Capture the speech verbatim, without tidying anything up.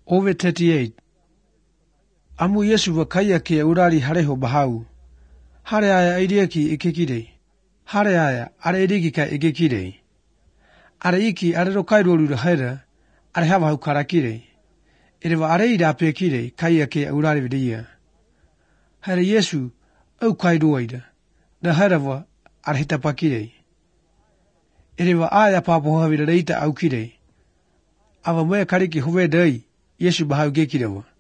Over thirty-eight. Amu Yesu wa kaya ke urari hare ho bahau. Hare aya idea ki ikekide. Hare aya are idiki ka ikekide. Are iki are rokai rolu de hera. Are hava hu karakide. Ere wa are ida pekide kaya ke urari vidia. Hare Yesu au kai roida. Da hera wa are hita pakide. Ere wa aya papo havi reita au kide. Ava moe kariki huwe dei. Yesu bahau gekide wa.